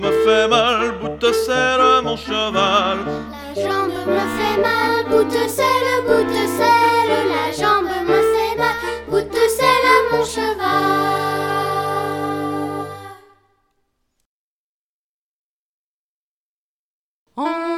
Me fait mal, bout de selle, mon cheval. La jambe me fait mal, bout de selle, la jambe me fait mal, bout de selle, mon cheval.